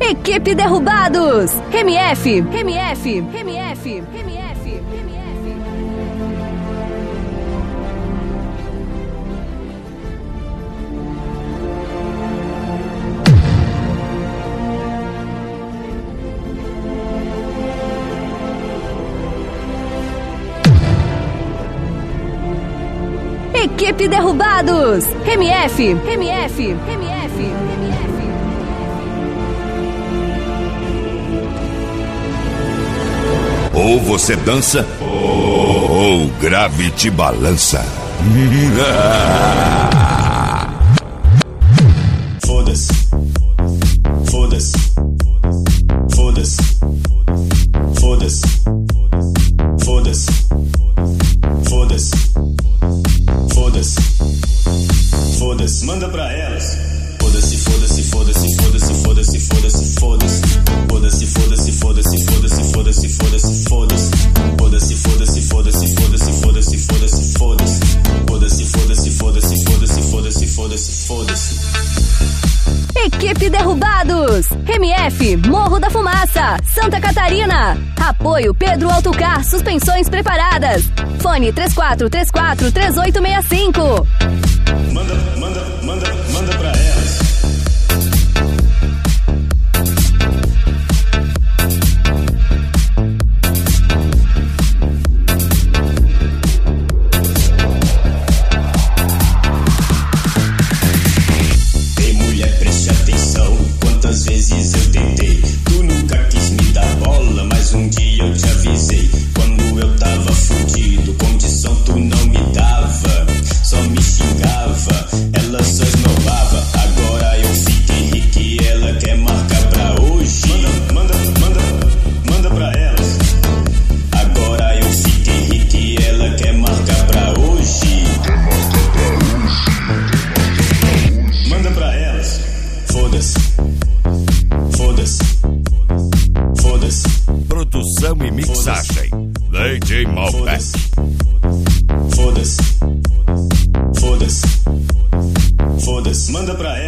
Equipe Derrubados. MF. Equipe Derrubados. MF. Ou você dança, ou o grave te balança. Foda-se. Foda-se. Foda-se. Foda-se. Foda-se. Foda-se. Foda-se. Foda-se. Manda pra elas. Foda-se, foda-se, foda-se, foda-se, foda-se, foda-se, foda-se. Foda-se, foda-se, foda-se, foda-se, foda-se, foda-se, foda-se. Foda-se, foda-se, foda-se, foda-se, foda-se, foda-se, foda-se. Foda-se, foda-se, foda-se, foda-se, foda-se, foda-se, foda-se. Equipe Derrubados. MF, Morro da Fumaça, Santa Catarina. Apoio Pedro Autocar, suspensões preparadas. Fone 3434-3865. Manda pra elas. Ei, mulher, preste atenção. Quantas vezes eu tentei, tu nunca quis me dar bola, mas um dia eu te avisei. Quando eu tava fudido, condição tu não me dava, só me xingava, ela só esnobava. Agora eu fiquei rico e ela quer marcar pra hoje. Manda pra elas. Agora eu fiquei rico e ela quer marcar pra hoje. Manda pra elas. Foda-se. Foda-se. Foda-se. Produção e mixagem, DJ Malbec. Foda-se. Foda-se. Foda-se. Manda pra elas.